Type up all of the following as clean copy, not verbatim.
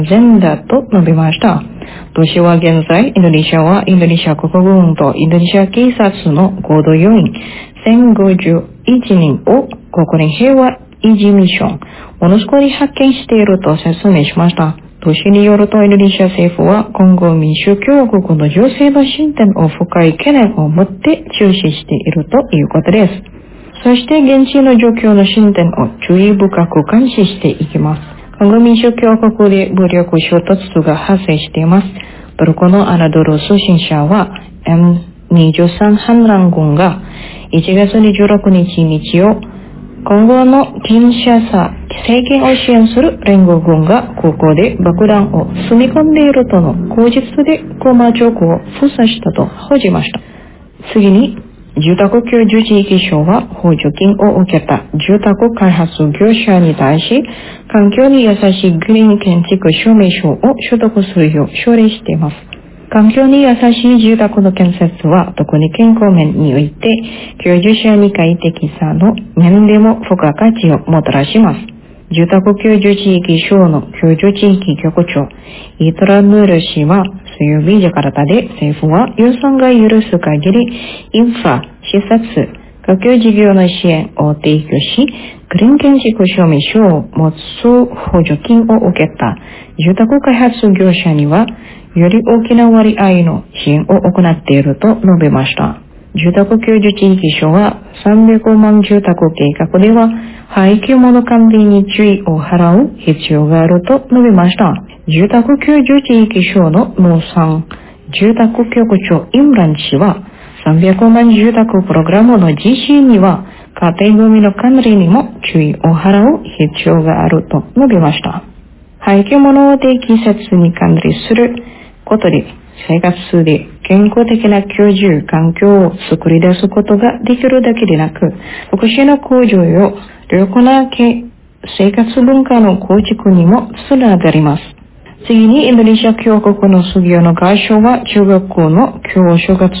全だと述べました。ロシアは現在、インドネシアはインドネシア国軍とインドネシア警察の合同要員1051人を国連平和維持ミッション、モノスコに派遣していると説明しました。同氏によるとインドネシア政府は今後民主共和国の情勢の進展を深い懸念を持って注視しているということです。そして現地の状況の進展を注意深く監視していきます。今後民主共和国で武力衝突が発生しています。トルコのアナドル通信社は M23 反乱軍が1月26日日曜、今後のキンシャサ政権を支援する連合軍が空港で爆弾を積み込んでいるとの口実でコマチョクを封鎖したと報じました。次に、住宅居住地域省は補助金を受けた住宅開発業者に対し、環境に優しいグリーン建築証明書を取得するよう奨励しています。環境に優しい住宅の建設は特に健康面において居住者に快適さの面でも付加価値をもたらします。住宅居住地域省の居住地域局長イトラヌール氏は水曜日ジャカルタで政府は予算が許す限りインフラ、施設、学級事業の支援を提供し、グリーン建築証明書を持つ補助金を受けた住宅開発業者にはより大きな割合の支援を行っていると述べました。住宅居住地域省は300万住宅計画では廃棄物管理に注意を払う必要があると述べました。住宅居住地域省の農産住宅局長イムラン氏は300万住宅プログラムの実施には家庭ゴミの管理にも注意を払う必要があると述べました。廃棄物を適切に管理することで生活で健康的な居住環境を作り出すことができるだけでなく、福祉の向上や良好な生活文化の構築にもつながります。次にインドネシア共和国の水業の外相は中学校の旧正月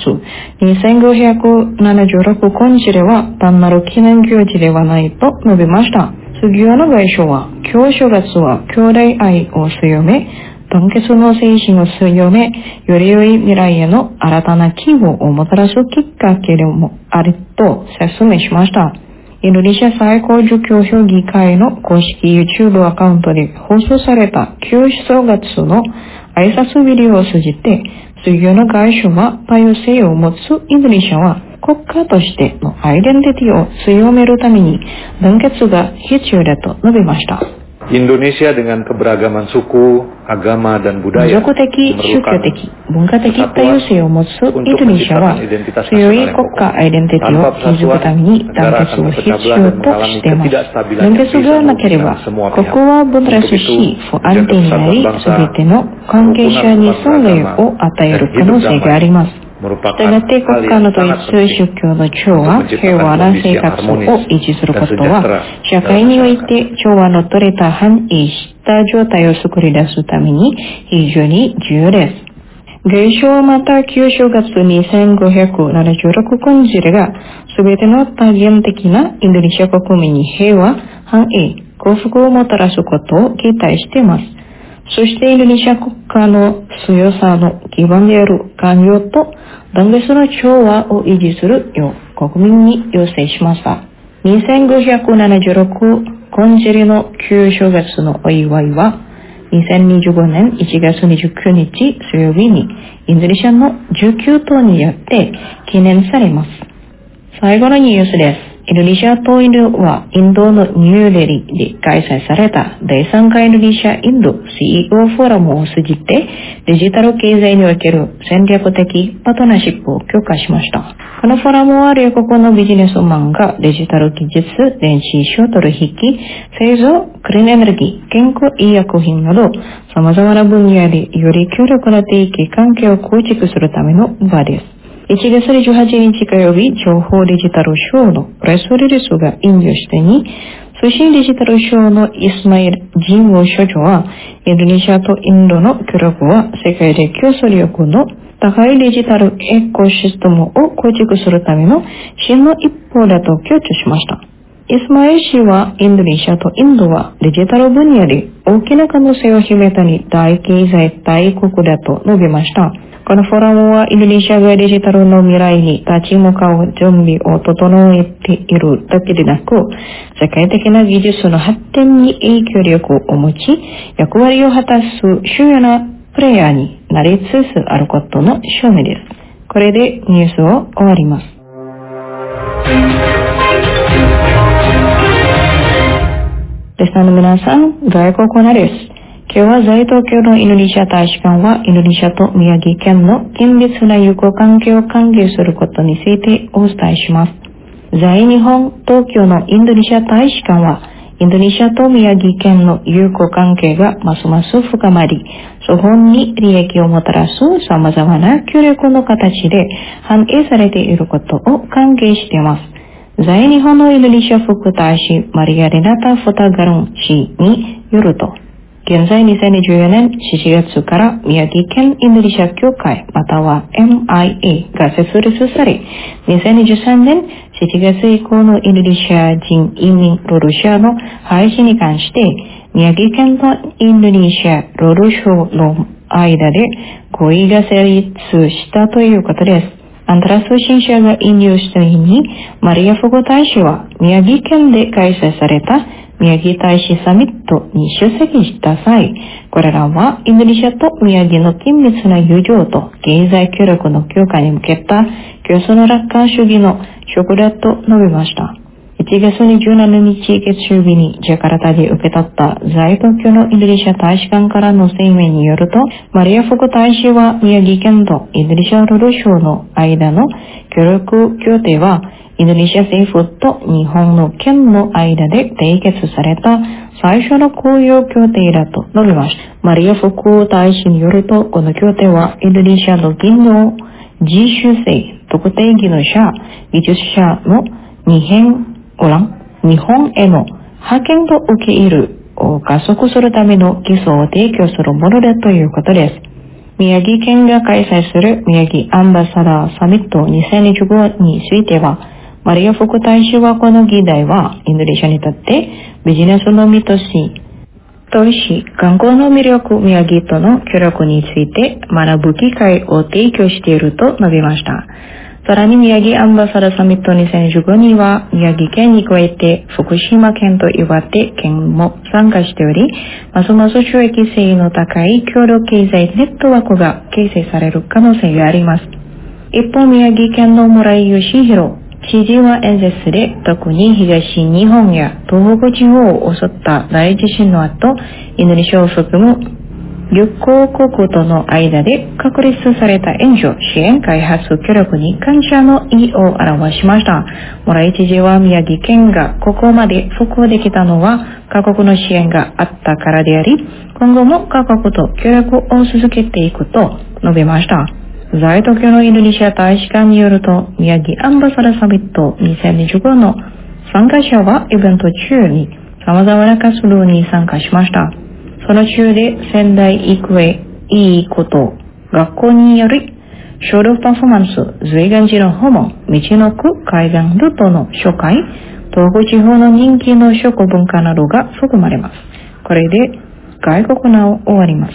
2576今日では単なる記念行事ではないと述べました。水業の外相は旧正月は兄弟愛を強め、団結の精神を強め、より良い未来への新たな希望をもたらすきっかけでもあると説明しました。インドネシア最高受教評議会の公式 YouTube アカウントで放送された旧正月の挨拶ビデオを通じて、水業の外相は多様性を持つインドネシアは国家としてのアイデンティティを強めるために団結が必要だと述べました。 Indonesia dengan keberagaman suku, agama, dan budaya 民族的、宗教的、文化的多様性を持つインドネシアは強い国家アイデンティティを築くために団結を必要としています。団結がなければ国は分裂し不安定になり、全ての関係者に損害を与える可能性があります。したがって国家の統一宗教の調和、平和な生活を維持することは、社会において調和の取れた繁栄した状態を作り出すために非常に重要です。外相はまた旧正月2576今日が全ての多元的なインドネシア国民に平和、繁栄、幸福をもたらすことを期待しています。そしてインドネシア国家の強さの基盤である関与と団結の調和を維持するよう国民に要請しました。2576今日の旧正月のお祝いは2025年1月29日水曜日にインドネシアの19島によって記念されます。最後のニュースです。インドネシアとインドはインドのニューデリーで開催された第3回インドネシアインド CEO フォーラムを通じてデジタル経済における戦略的パートナーシップを強化しました。このフォーラムは両国のビジネスマンがデジタル技術、電子商取引、製造、クリーンエネルギー、健康医薬品など様々な分野でより強力な提携関係を構築するための場です。1月28日火曜日、情報デジタル省のプレスリリースが引用してに、通信デジタル省のイスマイル・ジンウ所長は、インドネシアとインドの協力は世界で競争力の高いデジタルエコシステムを構築するための真の一歩だと強調しました。 イスマイル氏はインドネシアとインドはデジタル分野で大きな可能性を秘めたに大経済大国だと述べました。このフォーラムはインドネシアがデジタルの未来に立ち向かう準備を整えているだけでなく、世界的な技術の発展に影響力を持ち、役割を果たす主要なプレイヤーになりつつあることの証明です。これでニュースを終わります。リスナーの皆さん、外国語です。今日は在東京のインドネシア大使館はインドネシアと宮城県の緊密な友好関係を歓迎することについてお伝えします。在日本東京のインドネシア大使館はインドネシアと宮城県の友好関係がますます深まり、双方に利益をもたらす様々な協力の形で反映されていることを歓迎しています。在日本のインドネシア副大使マリア・レナタ・フォタガルン氏によると、現在2014年7月から宮城県インドネシア協会または MIA が設立され、2023年7月以降のインドネシア人移民労働者の廃止に関して宮城県とインドネシア労働省の間で合意が成立したということです。アンタラ通信社が引用した日にマリア副大使は宮城県で開催された宮城大使サミットに出席した際、これらはインドネシアと宮城の緊密な友情と経済協力の強化に向けた競争の楽観主義の証拠だと述べました。1月27日月曜日にジャカルタで受け取った在東京のインドネシア大使館からの声明によると、マリア副大使は宮城県とインドネシア労働省の間の協力協定はインドネシア政府と日本の県の間で締結された最初の雇用協定だと述べました。マリア副大使によると、この協定はインドネシアの技能、実習生、特定技能者、技術者の日本への派遣と受け入れを加速するための基礎を提供するものだということです。宮城県が開催する宮城アンバサダーサミット2025については、マリア副大使はこの議題はインドネシアにとってビジネスの見通し、投資、観光の魅力、宮城との協力について学ぶ機会を提供していると述べました。さらに宮城アンバサダーサミット2015には宮城県に加えて福島県と岩手県も参加しており、ますます収益性の高い協力経済ネットワークが形成される可能性があります。一方、宮城県の村井義弘知事は演説で、特に東日本や東北地方を襲った大地震の後、インドネシアを含む10カ国との間で確立された援助、支援、開発協力に感謝の意を表しました。村井知事は宮城県がここまで復興できたのは各国の支援があったからであり、今後も各国と協力を続けていくと述べました。在東京のインドネシア大使館によると、宮城アンバサダーサミット2025の参加者はイベント中に様々な活動に参加しました。その中で仙台育英いいこと学校によりショーパフォーマンス、随願寺の訪問、道のく海岸ルートの紹介、東北地方の人気の食文化などが含まれます。これで外国のを終わります。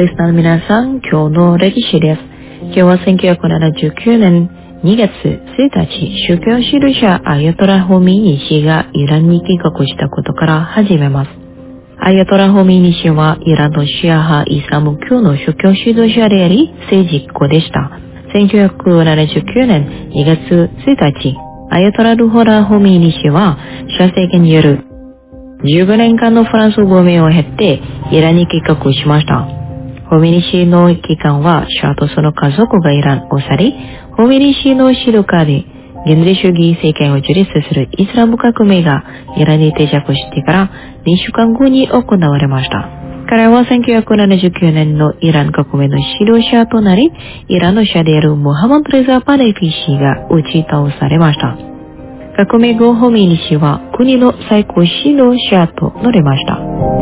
リスナーの皆さん、今日の歴史です。今日は1979年2月1日、宗教指導者アヤトラ・ホミニ氏がイランに帰国したことから始めます。アヤトラ・ホミニ氏はイランのシア派イスラム教の宗教指導者であり、政治家でした。1979年2月1日、アヤトラ・ルホラ・ホミニ氏は、シャ政権による15年間のフランス亡命を経て、イランに帰国しました。ホミニ氏の期間は、シャーとその家族がイランを去り、ホミニ氏の指導下で、現代主義政権を樹立するイスラム革命がイランに定着してから2週間後に行われました。彼は1979年のイラン革命の指導者となり、イランのシャーであるムハマド・レザ・パレフィ氏が打ち倒されました。革命後、ホミニ氏は国の最高指導者となりました。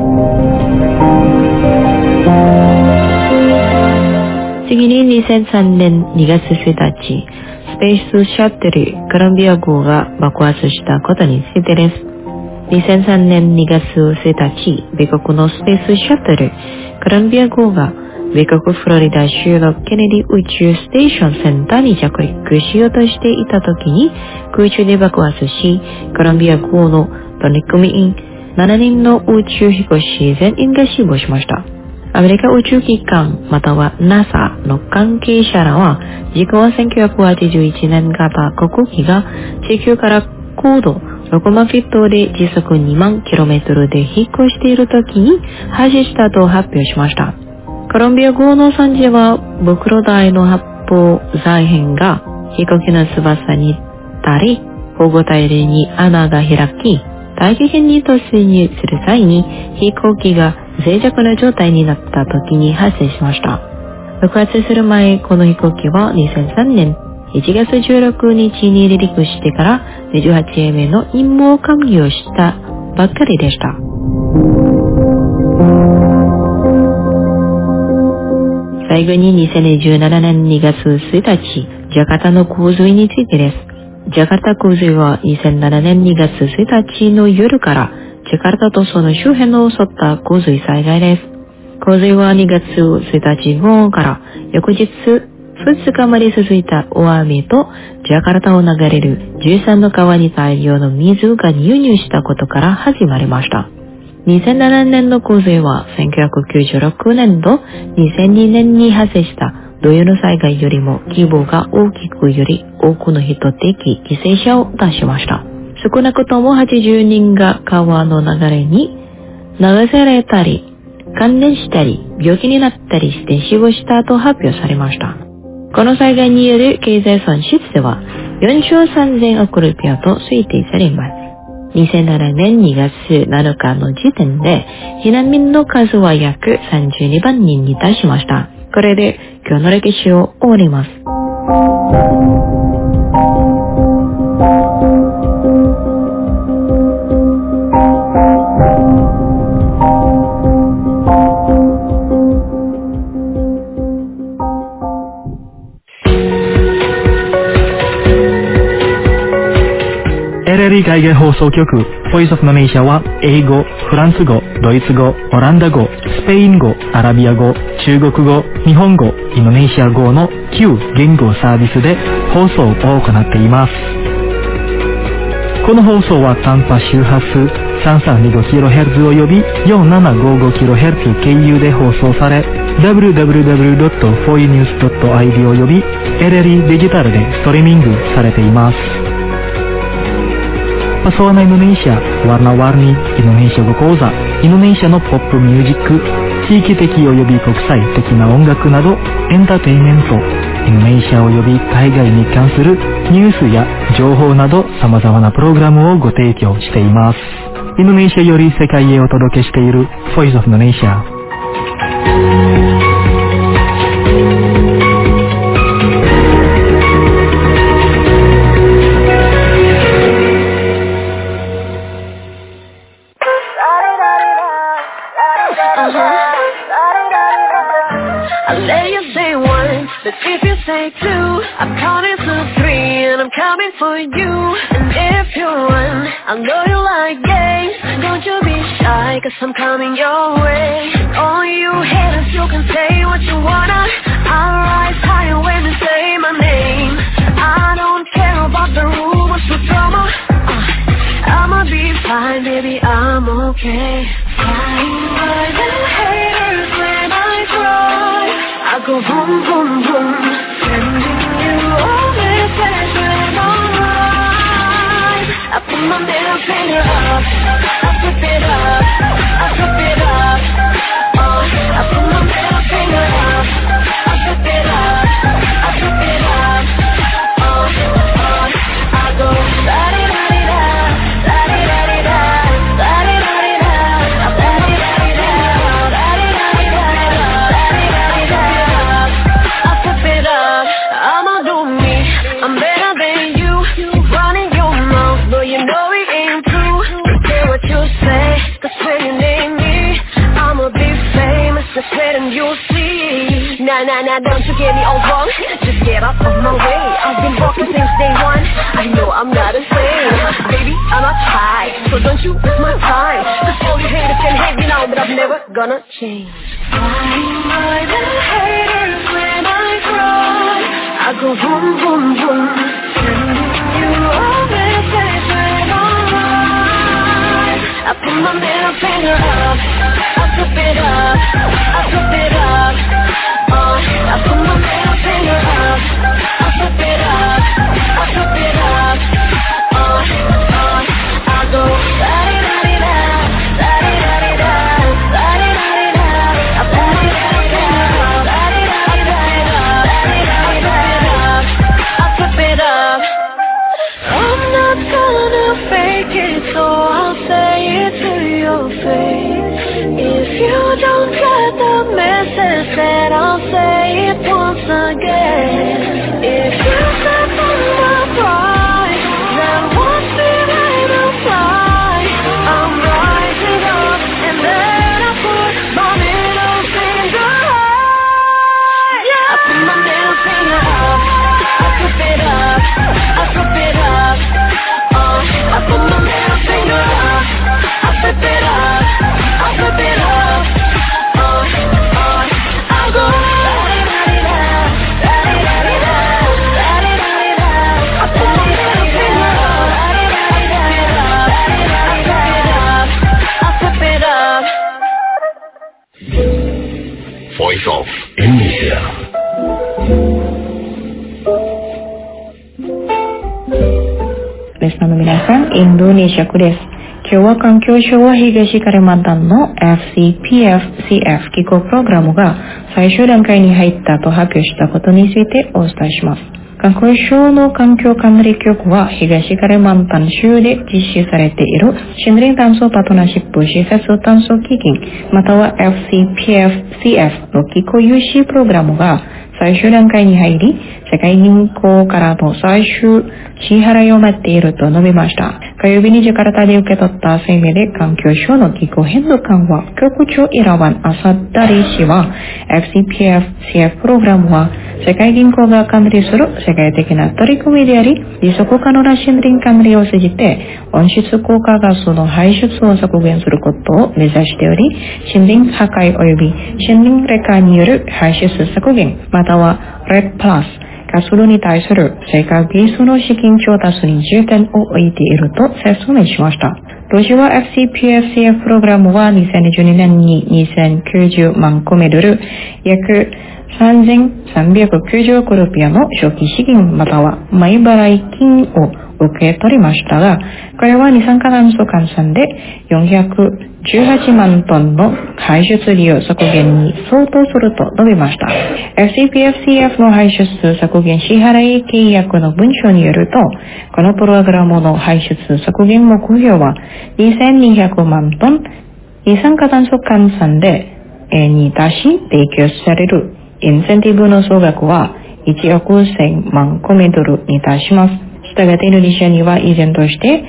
次に2003年2月1日、スペースシャトルコロンビア号が爆発したことについてです。2003年2月1日、米国のスペースシャトルコロンビア号が米国フロリダ州のケネディ宇宙ステーションセンターに着陸しようとしていたときに空中で爆発し、コロンビア号の乗組員7人の宇宙飛行士全員が死亡しました。アメリカ宇宙機関または NASA の関係者らは、事故は1981年型航空機が地球から高度6万フィットで時速2万キロメートルで飛行しているときに発射したと発表しました。コロンビア号の惨事は、袋大の発砲材片が飛行機の翼にたり、保護体に穴が開き、大気圏に突入する際に飛行機が脆弱な状態になった時に発生しました。爆発する前、この飛行機は2003年1月16日に離陸してから28名目の任務を完了したばっかりでした。最後に2017年2月1日、ジャカタの洪水についてです。ジャカタ洪水は2007年2月1日の夜からジャカルタとその周辺を襲った洪水災害です。洪水は2月1日午後から翌日2日まで続いた大雨とジャカルタを流れる13の川に大量の水が流入したことから始まりました。2007年の洪水は1996年と2002年に発生した同様の災害よりも規模が大きくより多くの人的犠牲者を出しました。少なくとも80人が川の流れに流されたり、感電したり、病気になったりして死亡したと発表されました。この災害による経済損失では4兆3000億ルピアと推定されます。2007年2月7日の時点で避難民の数は約32万人に達しました。これで今日の歴史を終わります。 LLE 海外放送局ボイスオブのネーシャは英語、フランス語、ドイツ語、オランダ語、スペイン語、アラビア語、中国語、日本語、インドネシア語の9言語サービスで放送を行っています。この放送は短波周波数 3325kHz および 4755kHz 経由で放送され、www.foinews.id および LLE デジタルでストリーミングされています。Pesona Indonesia, warna-warni Indonesia語講座、インドネシアのポップミュージック、地域的および国際的な音楽など、エンターテインメント、インドネシアおよび海外に関するニュースや情報など様々なプログラムをご提供しています。インドネシアより世界へお届けしている Voice of Indonesia。 I'll let you say one, but if you say two, I'm counting to three and I'm coming for you. And if you run, I know you like games, don't you be shy. shy, cause I'm coming your way. All you haters, you can say what you wanna. I'll rise higher when you say my name. I don't care about the rumors or drama. I'ma be fine, baby, I'm okay. Flying by the haters when I cry. I go boom, boom, boom, sending you all messages when I'm right. I put my middle finger up, I flip it up, I flip it up. I put my middle finger up, I flip it up, I flip it up. I go la-di-da-di-da, la-di-da-di-da, la-di-da-di-da, la-di-da-di-da, la-di-da-di-da, I flip it up, I'ma do me, I'm better than you. Running your mouth, but you know it ain't true. Say what you say, cause when you name me, I'ma be famous, just wait and you'll see. Nah, don't you get me all wrong, just get up on my way. I've been walking since day one, I know I'm not insane. Baby, I'm not high, so don't you waste my time. Cause all you haters can hate me now, but I'm never gonna change. Flying by the haters when I cry. I go boom, boom, boom, sending you all messages when I'm right. I put my middle finger up, I flip it up, I flip it up. I put my middle finger up, I flip it up, I flip it up. I go la-di-da-di-da, la-di-da-di-da, la-di-da-di-da, la-di-da-di-da, la-di-da-di-da, I flip it up. I'm not gonna fake it, so I'll say it to your face. If you don't get the message, then I'll say it once again. If you step on my pride, then watch me rain or fly. I'm rising up, and then I put my middle finger high. I put my middle finger up, I flip it up, I flip it up. I put my middle finger up, I flip it up, I flip it up. I go la-di-da-di-da, la-di-da-di-da, la-di-da-di-da. I put my middle finger up, la-di-da-di-da, la-di da-di-da, I flip it up. Voice of Indonesia. Listenerの皆さん、インドネシア区です。今日は環境省は東カリマンタンの FCPF-CF 機構プログラムが最終段階に入ったと発表したことについてお伝えします。環境省の環境管理局は東カリマンタン州で実施されている森林炭素パートナーシップ施設炭素基金または FCPF-CF の機構有志プログラムが最終段階に入り、世界銀行からの最終支払いを待っていると述べました。火曜日にジャカルタで受け取った声明で環境省の気候変動緩和局長イラワン・アサッダリ氏は FCPF-CF プログラムは世界銀行が管理する世界的な取り組みであり、持続可能な森林管理を通じて温室効果ガスの排出を削減することを目指しており、森林破壊及び森林劣化による排出削減、または RED+活動に対する成果技術の資金調達に重点を置いていると説明しました。ロシアは FCPF-CF プログラムは2012年に2090万個メドル、約3390億ルピアの初期資金または前払い金を受け取りましたが、これは二酸化炭素換算で418万トンの排出量削減に相当すると述べました。FCPF-CF の排出削減支払い契約の文書によると、このプログラムの排出削減目標は2200万トン二酸化炭素換算でに達し提供されるインセンティブの総額は1億1000万個メドルに達します。したがってインドネシアには依然として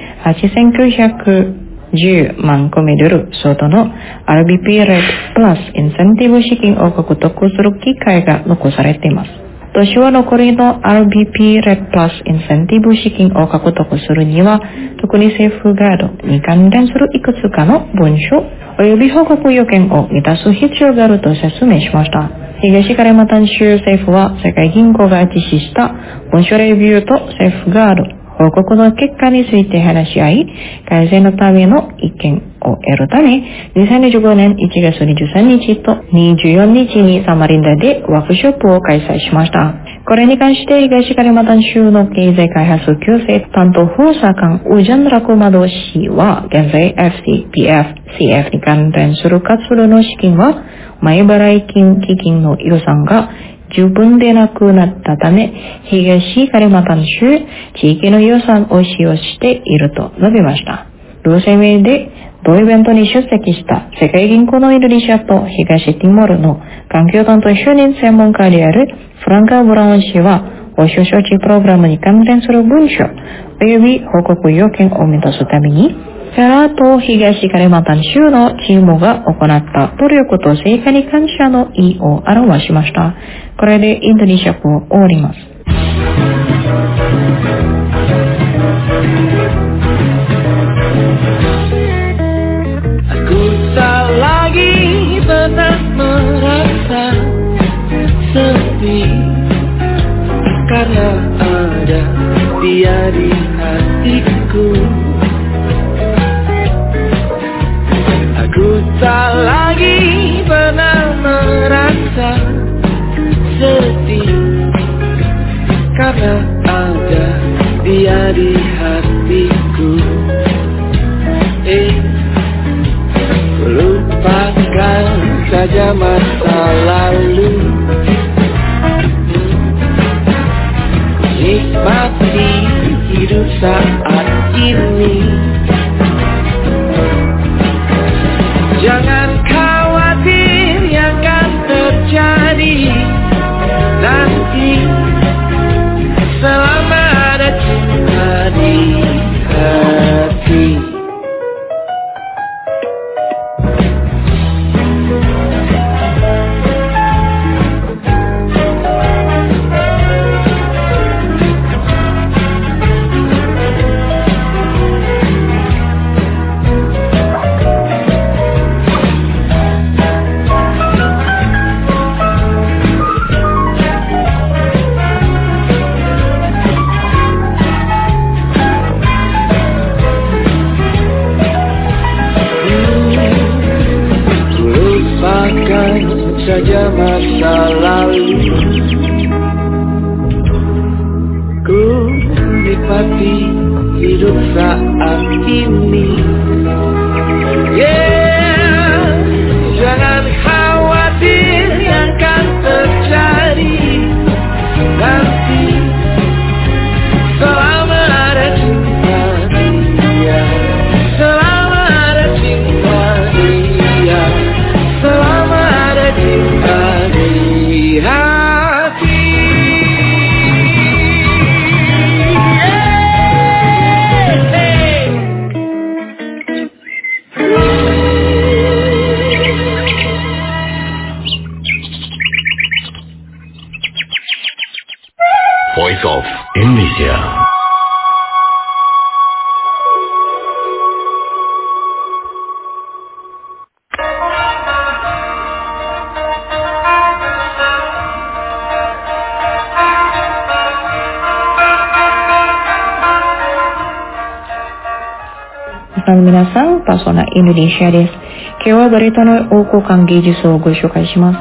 8910万個メドル相当の RBP RED+ インセンティブ資金を獲得する機会が残されています。都市は残りの RBP RED+ インセンティブ資金を獲得するには、特国政府ガードに関連するいくつかの文書および報告要件を満たす必要があると説明しました。東カリマンタン州政府は世界銀行が実施した文書レビューと政府ガード報告の結果について話し合い、改善のための意見を得るため、2025年1月23日と24日にサマリンダでワークショップを開催しました。これに関して東カリマンタン州の経済開発矯正担当補佐官ウジャンラクマド氏は、現在 FCPF、CF に関連する活動の資金は前払い金基金の予算が十分でなくなったため、東カリマンタン州地域の予算を使用していると述べました。同声明で同イベントに出席した世界銀行のインドネシアと東ティモールの環境担当就任専門家であるフランカ・ブラウン氏は、欧州招致プログラムに関連する文書および報告要件を満たすために、サラと東カリマンタン州のチームが行った努力と成果に感謝の意を表しました。これでインドネシア語を終わります。 Aku tak lagi pernah merasa sepi karena ada dia di hatiku. Aku tak lagi pernah merasa sedih karena ada dia di hatiku. Lupakan saja masa lalu, nikmati hidup saat ini. Jangan khawatir yang akan terjadi nanti, selama ada cinta di hati. Saja masa lalu, ku nikmati hidup saat ini. Jangan khawatir yang akan terjadi nanti, selama ada cinta dia, selama ada cinta dia, selama ada cinta di hati. Voice of Indonesia. 皆さん、パーソナインドネシアです。今日はバリ島の王国間芸術をご紹介します。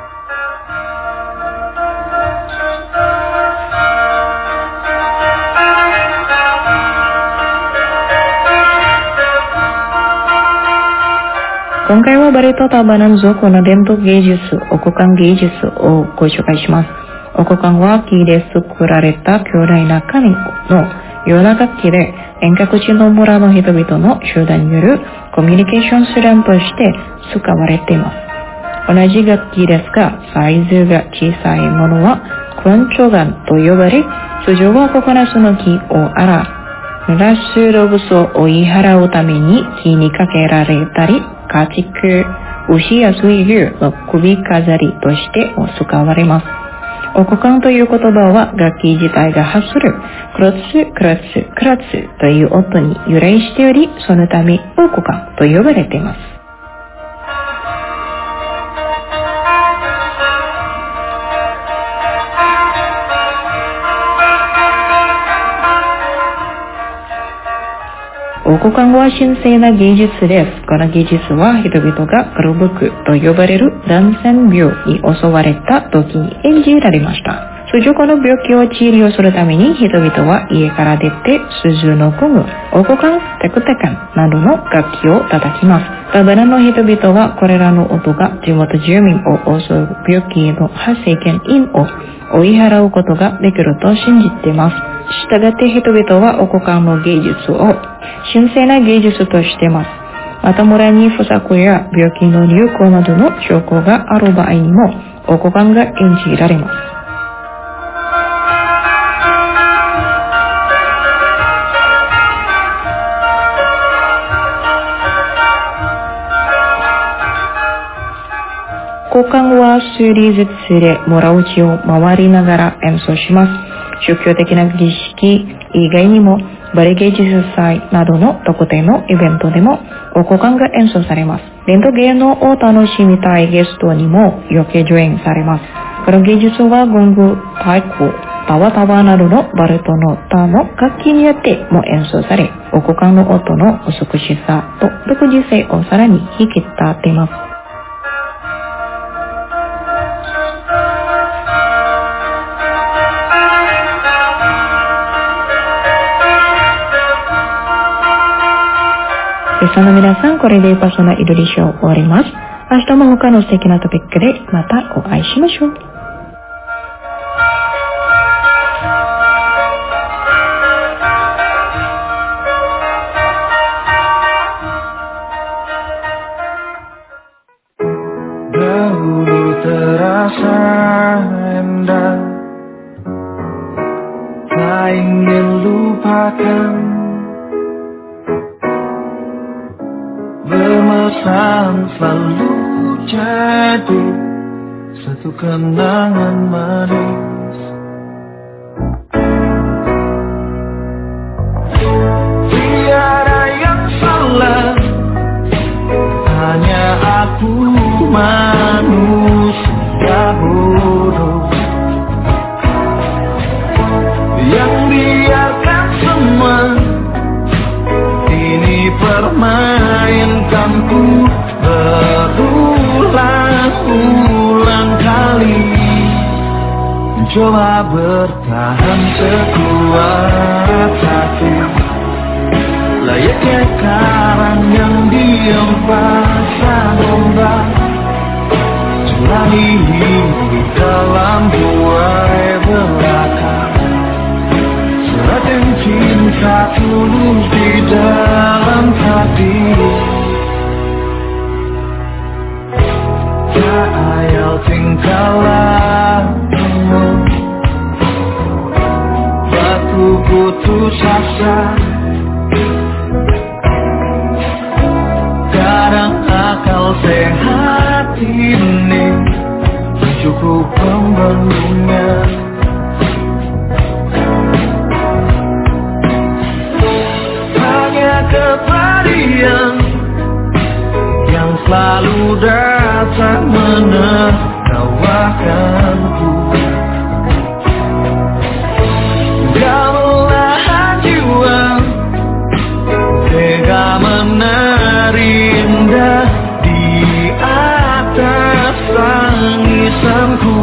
今回はバリ島タバナン族の伝統芸術、王国間芸術をご紹介します。王国間は木で作られた巨大な紙のような楽器で、遠隔地の村の人々の集団によるコミュニケーション手段として使われています。同じ楽器ですが、サイズが小さいものはクランチョガンと呼ばれ、通常は9つの木を濡らす動物を追い払うために木にかけられたり、家畜、牛や水牛の首飾りとしても使われます。 お股間という言葉は楽器自体が発するクロツクロツクロツという音に由来しており、そのためお股間と呼ばれています。お股間は神聖な芸術です。この芸術は人々が黒服と呼ばれる男性病に襲われた時に演じられました。通常この病気を治療するために人々は家から出て鈴の工具、お股間、テクテカンなどの楽器を叩きます。ただの人々はこれらの音が地元住民を襲う病気への発生原因を追い払うことができると信じています。したがって人々はお股間の芸術を神聖な芸術としています。また村に不作や病気の流行などの兆候がある場合にもお股間が演じられます。股間は数理ずつで村内を回りながら演奏します。宗教的な儀式以外にもバレエ芸術祭などの特定のイベントでもお股間が演奏されます。伝統芸能を楽しみたいゲストにも余計上演されます。この芸術はゴング、太鼓、タワタワなどのバルトの他の楽器によっても演奏され、お股間の音の美しさと独自性をさらに引き立てます。ゲストの皆さん、これでパーソナルイドリショー終わります。明日も他の素敵なトピックでまたお会いしましょう。 Dahulu terasa indah, tak ingin lupakan. Bermesraan selalu jadi satu kenangan manis. Tiada yang salah, hanya aku manusia bodoh yang biarkan semua ini permainkanku berulang-ulang kali. Coba bertahan sekuat hati, layaknya karang yang diam pasang ombak. Jalani hidup dalam buai belaka, serahkan cinta tulus di dalam hati. Tak ayal tingkah lakumu, batu putus asa. Kadang akal sehat ini cukup membendungnya. Hanya kepadian yang selalu datang menertawakanku. Gamelan jiwa tega menari indah di atas tangisanku.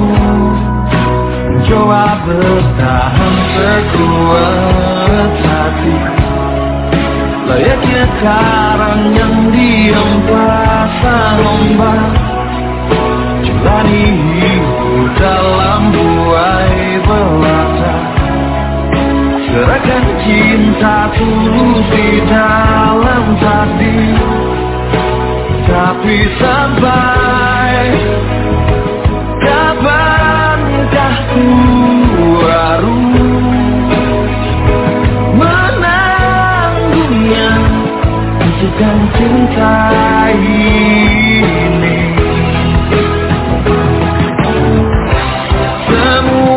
Coba bertahan sekuat hati, layaknya karang yang diam pasang ombak. Jalani hidup dalam buai belaka, serahkan cinta tulus di dalam takdir. Tapi sampai kapankah ku harus menanggungnya untukkan cinta ini. Semua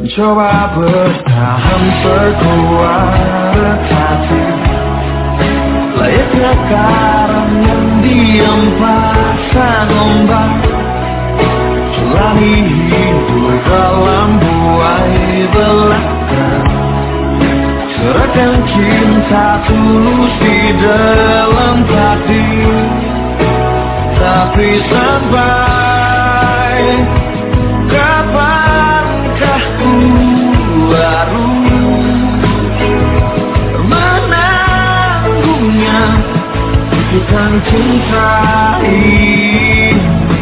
Mencoba bertahan sekuat hati, layaknya karang yang diam pasang ombak, jalani hidup dalam buai belaka, serahkan cinta tulus di dalam hati. Tapi sampai kapankah ku harus menanggungnya, bukan cinta ini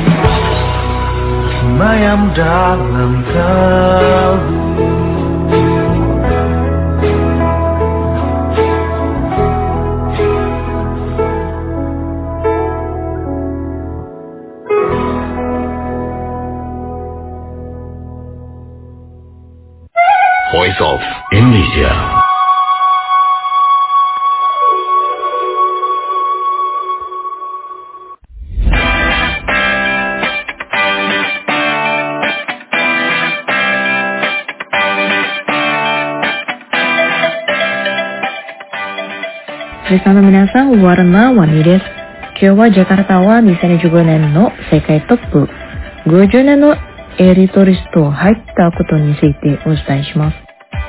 semayam dalam kalbu. Voice of Indonesia. Listenerの皆さん、warna-warniです。今日はジャカルタは2015年の世界トップ50年のエリートリスト入ったことについてお伝えします。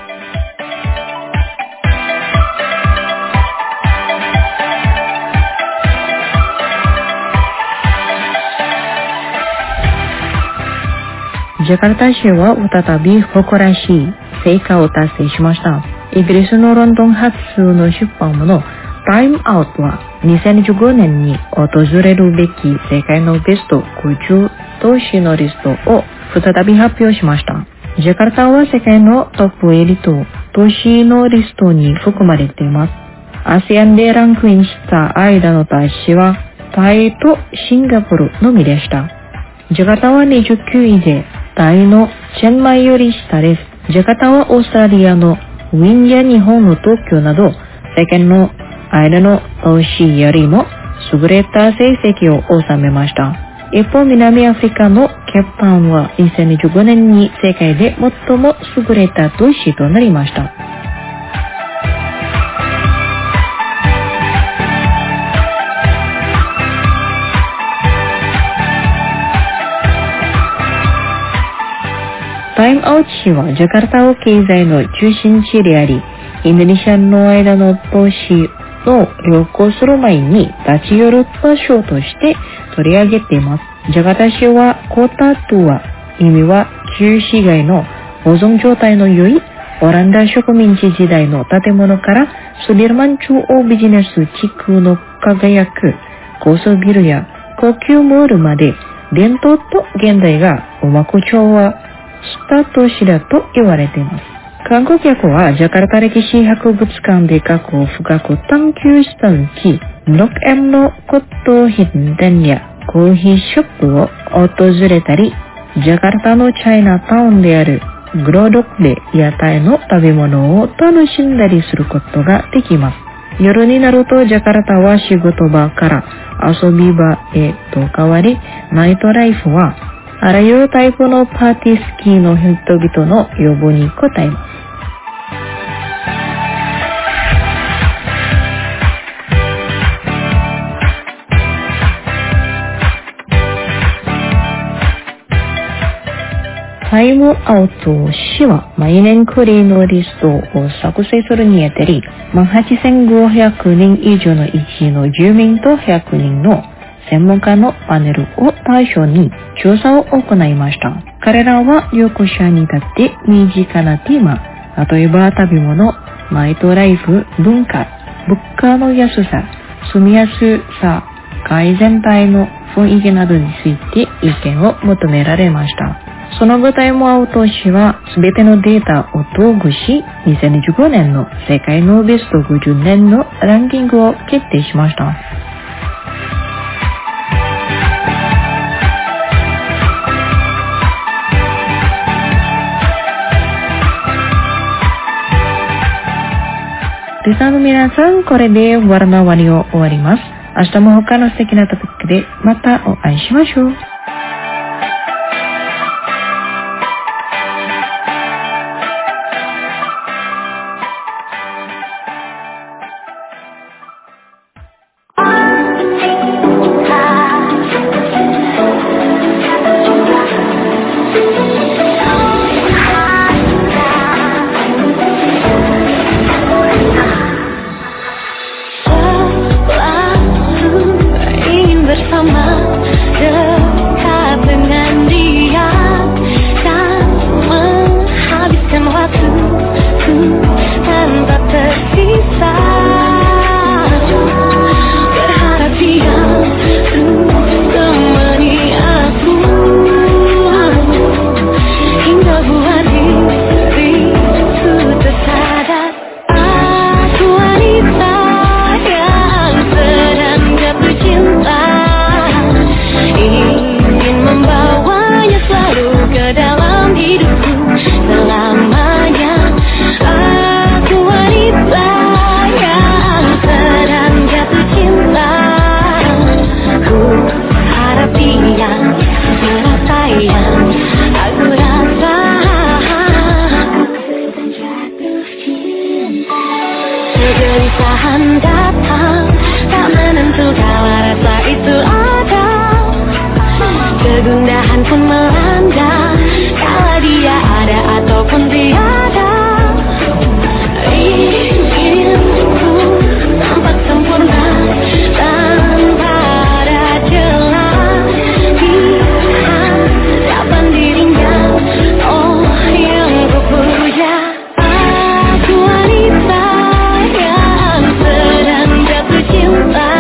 ジャカルタ市は再び誇らしい成果を達成しました。イギリスのロンドン発の出版物タイムアウトは2015年に訪れるべき世界のベスト50都市のリストを再び発表しました。ジャカルタは世界のトップエリート都市のリストに含まれています。ASEAN でランクインした間の都市はタイとシンガポールのみでした。ジャカルタは29位でタイのチェンマイより下です。ジャカルタはオーストラリアのウィーンや日本の東京など世界の間の都市よりも優れた成績を収めました。一方、南アフリカのケープタウンは2015年に世界で最も優れた都市となりました。タイムアウト市はジャカルタを経済の中心地であり、インドネシアの間の都市の旅行する前に立ち寄る場所として取り上げています。ジャカルタ市はコータトゥア、意味は旧市街の保存状態の良いオランダ植民地時代の建物からスディルマン中央ビジネス地区の輝く高層ビルや高級モールまで伝統と現代がうまく調和した都市だと言われています。観光客はジャカルタ歴史博物館で過去を深く探求した後、Blok M の骨董品店やコーヒーショップを訪れたり、ジャカルタのチャイナタウンであるグロドクで屋台の食べ物を楽しんだりすることができます。夜になるとジャカルタは仕事場から遊び場へと変わり、ナイトライフはあらゆるタイプのパーティースキーの人々の要望に応えます。タイムアウト市は毎年クリーのリストを作成するにあたり、8500人以上の一の住民と100人の専門家のパネルを対象に調査を行いました。彼らは旅行者にとって身近なテーマ、例えば食べ物、ナイトライフ、文化、物価の安さ、住みやすさ、会全体の雰囲気などについて意見を求められました。その後タイムアウト市は全てのデータを統合し、2015年の世界のベスト50年のランキングを決定しました。リスナーの皆さん、これでワルナワニを終わります。明日も他の素敵なトピックでまたお会いしましょう。 pun melanda, kala dia ada ataupun tiada. Inginku tampak sempurna tanpa ada celah di hadapan dirinya. Oh yang ku puja, aku wanita yang sedang jatuh cinta,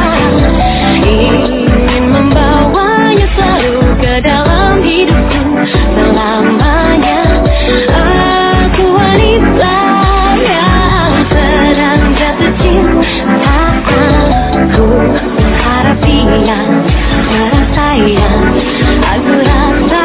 ingin membawanya selalu ke dalam hidupku selamanya. Aku wanita yang sedang jatuh cinta, aku harap dia merasa yang aku rasa.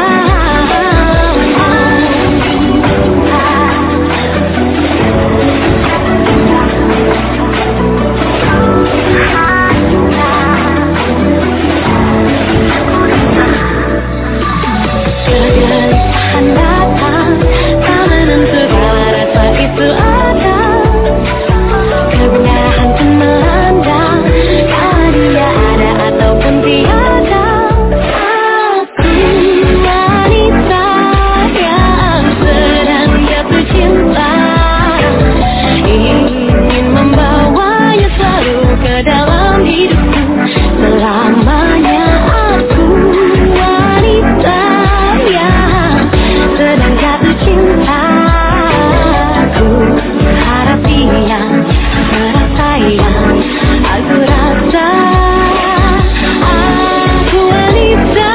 Kegelisahan datang, tak menentu segala rasa itu ada. Kegundahan pun melanda, kala dia ada ataupun tiada. Aku wanita yang sedang jatuh cinta, ingin membawanya selalu ke dalam hidupku selamanya. Aku wanita yang sedang jatuh cinta, aku harap dia merasa yang aku rasa. Aku wanita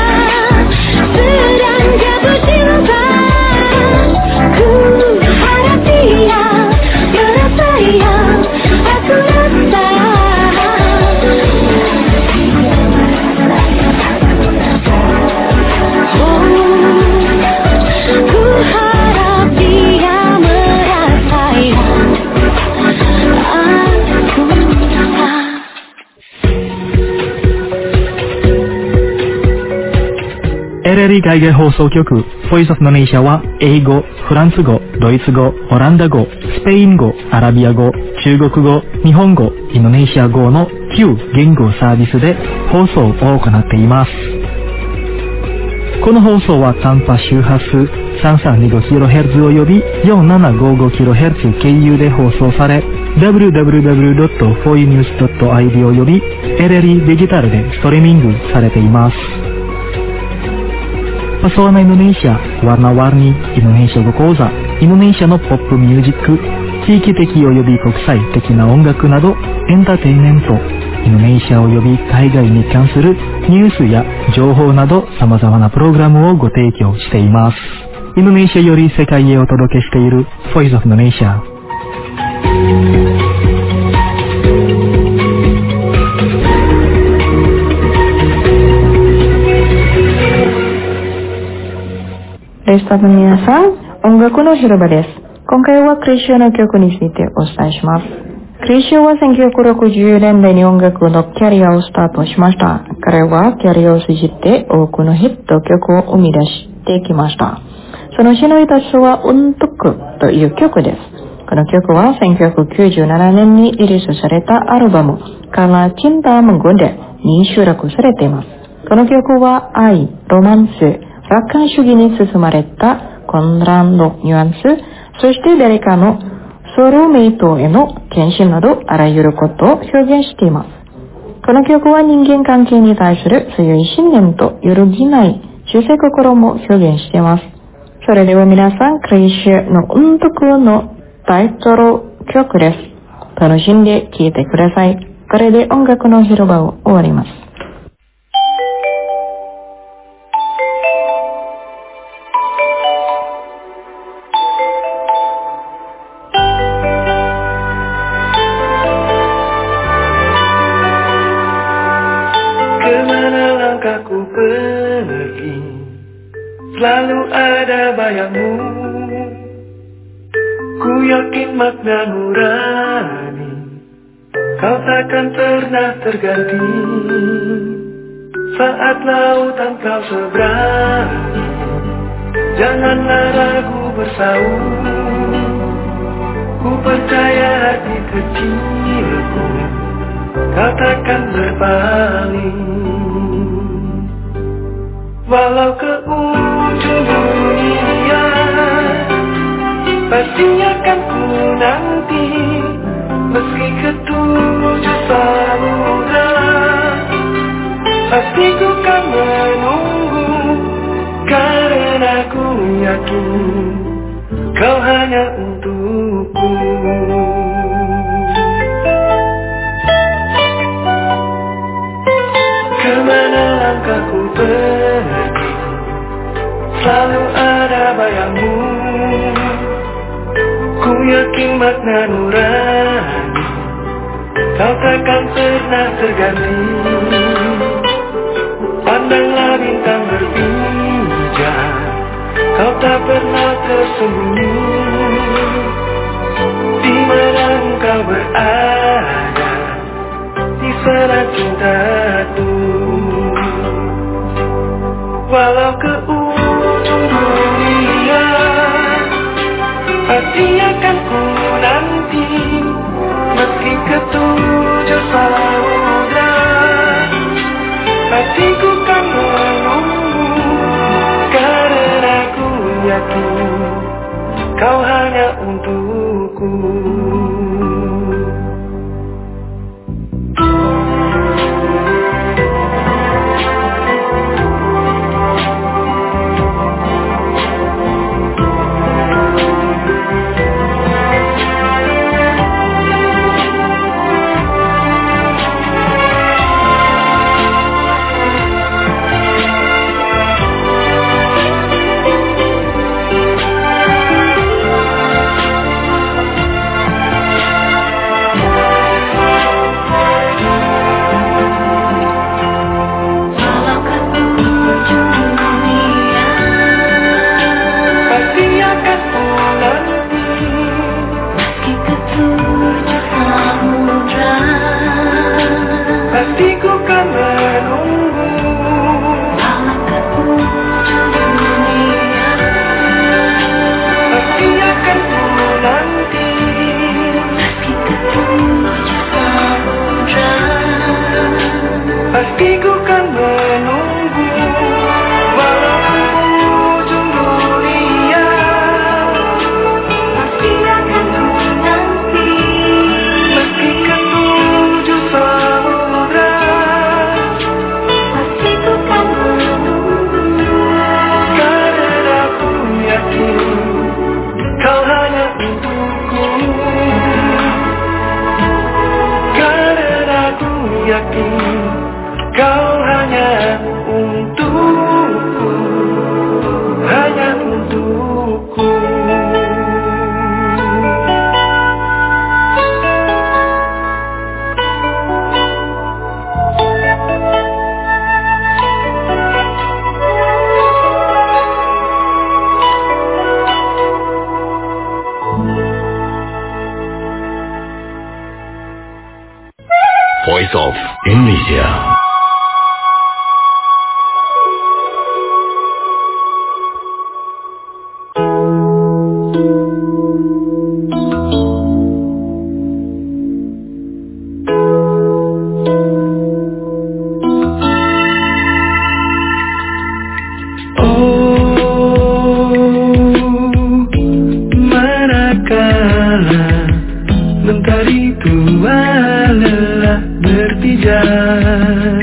sedang jatuh cinta, ku harap dia merasa yang aku rasa. Ku harap dia merasa yang aku rasa. LRI 海外放送局 Voice of Indonesia は英語、フランス語、ドイツ語、オランダ語、スペイン語、アラビア語、中国語、日本語、インドネシア語の9言語サービスで放送を行っています。この放送は短波周波数 332kHz および 4755kHz 経由で放送され、www.foinews.id および LRI デジタルでストリーミングされています。Pesona Indonesia, warna-warni Indonesia語講座、インドネシアのポップミュージック、地域的および国際的な音楽など、エンターテインメント、インドネシアおよび海外に関するニュースや情報など様々なプログラムをご提供しています。インドネシアより世界へお届けしている Voice of Indonesia。 レスタの皆さん、音楽の広場です。今回はクリシオの曲についてお伝えします。クリシオは1960年代に音楽のキャリアをスタートしました。彼はキャリアを通じて多くのヒット曲を生み出してきました。その詩の一つはUntukkuという曲です。この曲は1997年にリリースされたアルバムKarena Cinta Menggodaに収録されています。この曲は愛、ロマンス、楽観主義に包まれた混乱のニュアンス、そして誰かのソウルメイトへの献身などあらゆることを表現しています。この曲は人間関係に対する強い信念と揺るぎない忠誠心も表現しています。それでは皆さん、クリシュのUntukkuのタイトル曲です。楽しんで聴いてください。これで音楽の広場を終わります。 Langkahku pergi, selalu ada bayangmu. Ku yakin makna nurani, kau takkan pernah terganti. Saat lautan kau seberangi, janganlah ragu bersaung. Ku percaya hati kecilku, kau takkan berpaling. Walau ke ujung dunia, pastinya kan ku nanti. Meski ke 7 samudra, pasti ku kan menunggu. Karena ku yakin kau hanya untukku. Kemana langkahku pergi, selalu ada bayangmu. Ku yakin makna nurani kau takkan pernah terganti. Pandanglah bintang berpijar, kau tak pernah tersembunyi. Di mana engkau berada, di sana cintaku. Walau ke ujung dunia, pasti akan ku nanti. Meski ke 7 samudra, pasti ku kan menunggu. Karena ku yakin kau hanya untukku. Voice of Indonesia. Mentari tua lelah berpijak,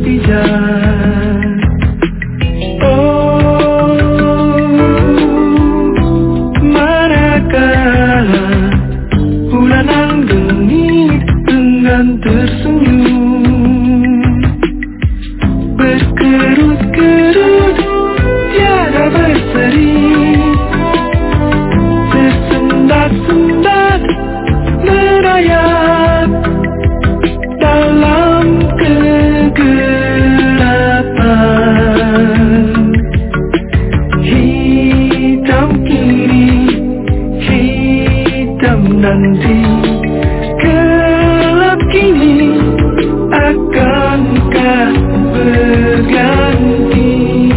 berpijak. Oh, manakala bulanan genit dengan tersenyum, berkerut-kerut tiada berseri, tersendat-sendat merayap dalam kegelapan. Hitam kiri, hitam nanti, gelap kini akankah berganti?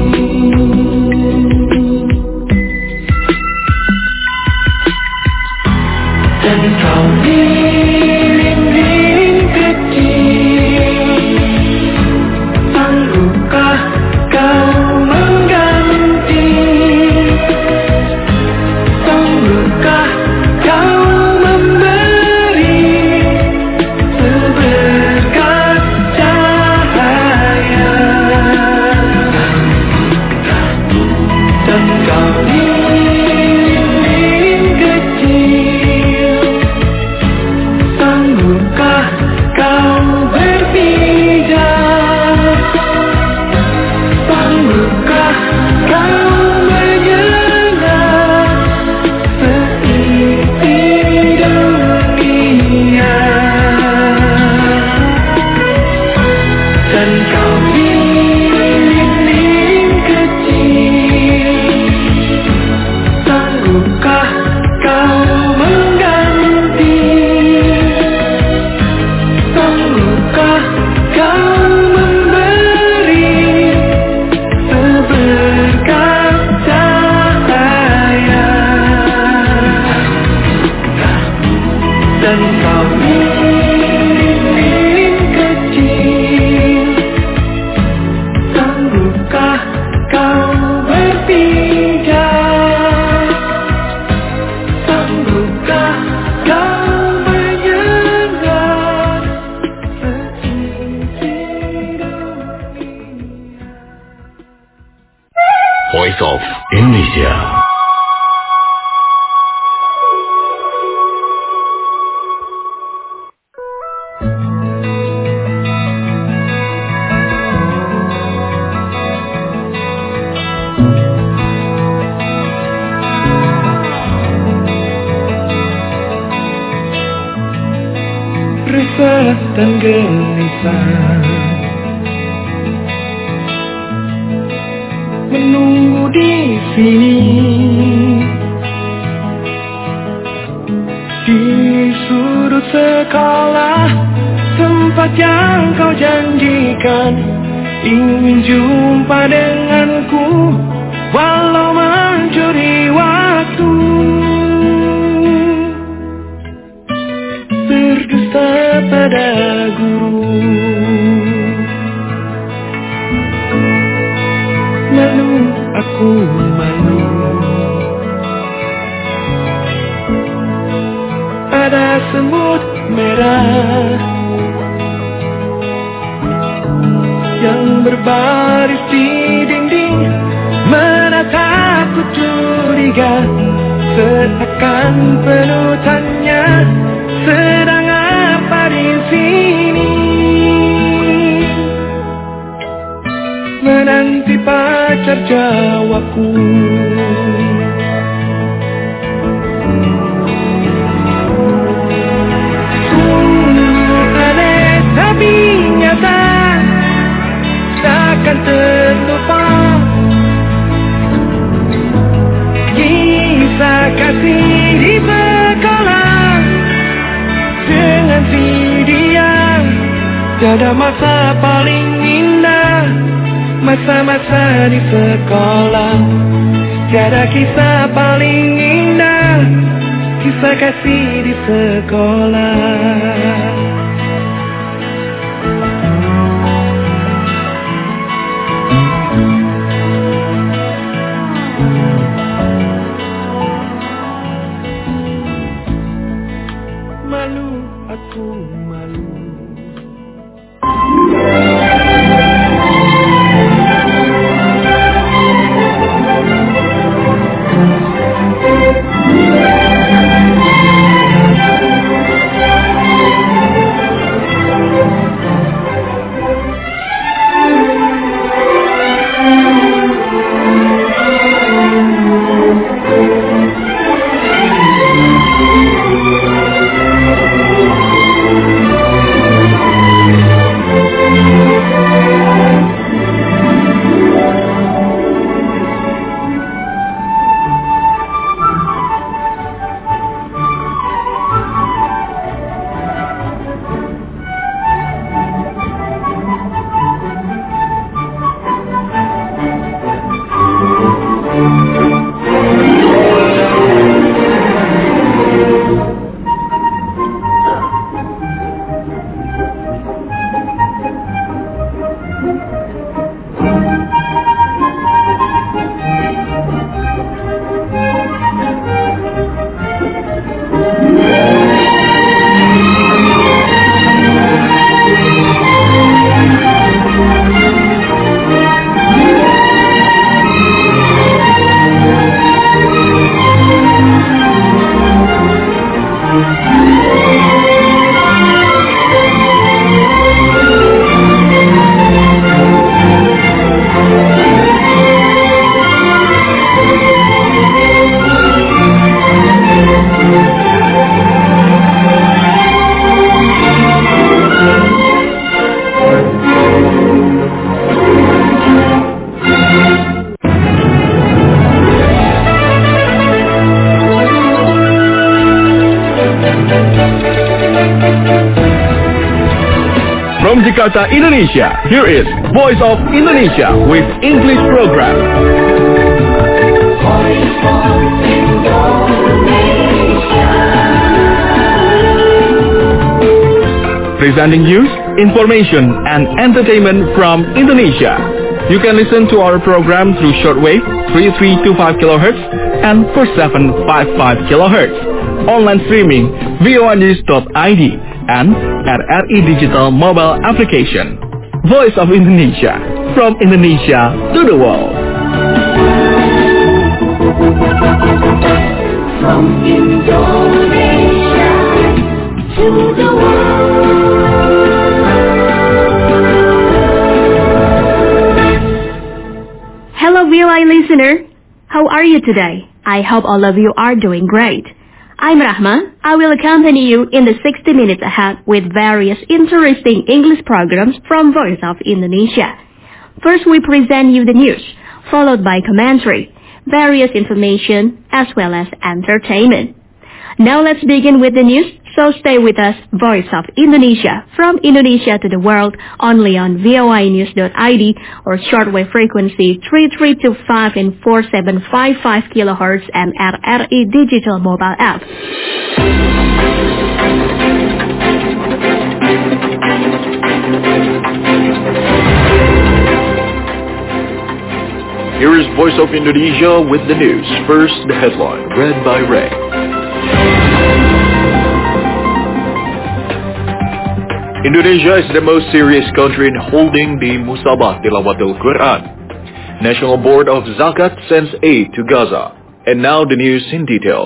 Dan kau lilin-lilin kecil, sanggupkah kau mengganti? Sanggupkah kau memberi seberkas cahaya? Dan kau lilin-lilin kecil, sanggupkah kau berpijak? Sanggupkah kau menyengat seisi dunia? Dan kau lilin-lilin kecil, sanggupkah kau mengganti? Sanggupkah kau memberi seberkas cahaya? Dan kau lilin kecil, sanggupkah kau berpijak? Sanggupkah kau menyengat seisi dunia? Voice of Indonesia. Resah dan gelisah menunggu di sini, di sudut sekolah, tempat yang kau janjikan ingin jumpa denganku, walau mencuri waktu. Berdusta pada guru, malu aku malu. Ada semut merah yang berbaris di dinding, menatapku curiga, seakan penuh tanya, sedang apa di sini? Menanti pacar jawabku. Aneh tapi nyata, takkan terlupa kisah kasih di sekolah dengan si dia. Tiada masa paling indah, masa-masa di sekolah. Tiada kisah paling indah, kisah kasih di sekolah. Malu, aku malu. Jakarta, Indonesia. Here is Voice of Indonesia with English program. Presenting news, information, and entertainment from Indonesia. You can listen to our program through shortwave 3325 kHz and 4755 kHz. Online streaming voanews.id and at RI Digital mobile application. Voice of Indonesia, from Indonesia to the world. From Indonesia to the world. Hello VOA listener, how are you today? I hope all of you are doing great. I'm Rahma. I will accompany you in the 60 minutes ahead with various interesting English programs from Voice of Indonesia. First we present you the news, followed by commentary, various information, as well as entertainment. Now let's begin with the news, so stay with us, Voice of Indonesia, from Indonesia to the world, only on voanews.id or shortwave frequency 3325 and 4755 kHz and at RI Digital mobile app. Here is Voice of Indonesia with the news. First, the headline, read by Ray. Indonesia is the most serious country in holding the Musabah Tilawatul Quran. National Board of Zakat sends aid to Gaza. And now the news in details.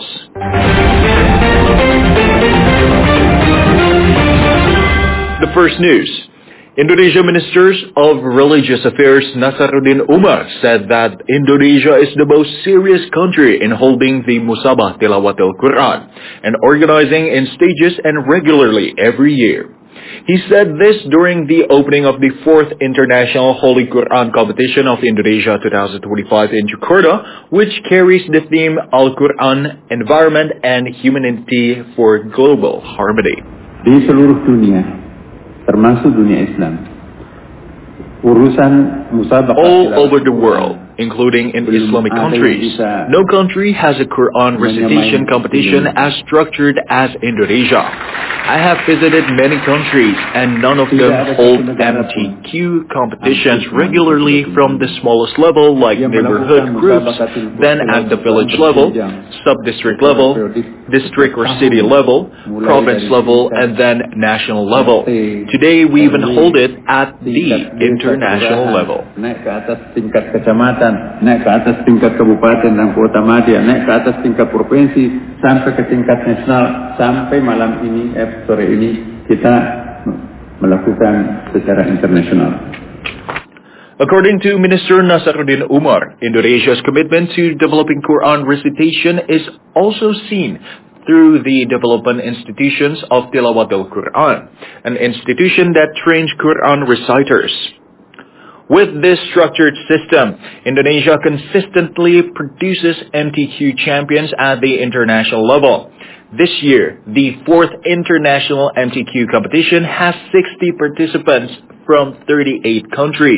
The first news. Indonesia Ministers of Religious Affairs Nasaruddin Umar said that Indonesia is the most serious country in holding the Musabah Tilawatul Quran and organizing in stages and regularly every year. He said this during the opening of the 4th International Holy Quran Competition of Indonesia 2025 in Jakarta, which carries the theme Al-Quran, Environment and Humanity for Global Harmony. Di seluruh dunia, termasuk dunia Islam, urusan musabaqah all over the world, including in Islamic countries, no country has a Quran recitation competition as structured as Indonesia. I have visited many countries and none of them hold MTQ competitions regularly from the smallest level like neighborhood groups, then at the village level, sub-district level, district or city level, province level, and then national level. Today we even hold it at the international level. Naik ke atas tingkat kecamatan, naik ke atas tingkat kabupaten dan kota madya, naik ke atas tingkat provinsi, sampai ke tingkat nasional, sampai malam ini, sore ini, kita melakukan secara internasional. According to Minister Nasaruddin Umar, Indonesia's commitment to developing Quran recitation is also seen through the development institutions of Tilawatul Quran, an institution that trains Quran reciters. With this structured system, Indonesia consistently produces MTQ champions at the international level. This year, the 4th International MTQ competition has 60 participants from 38 countries.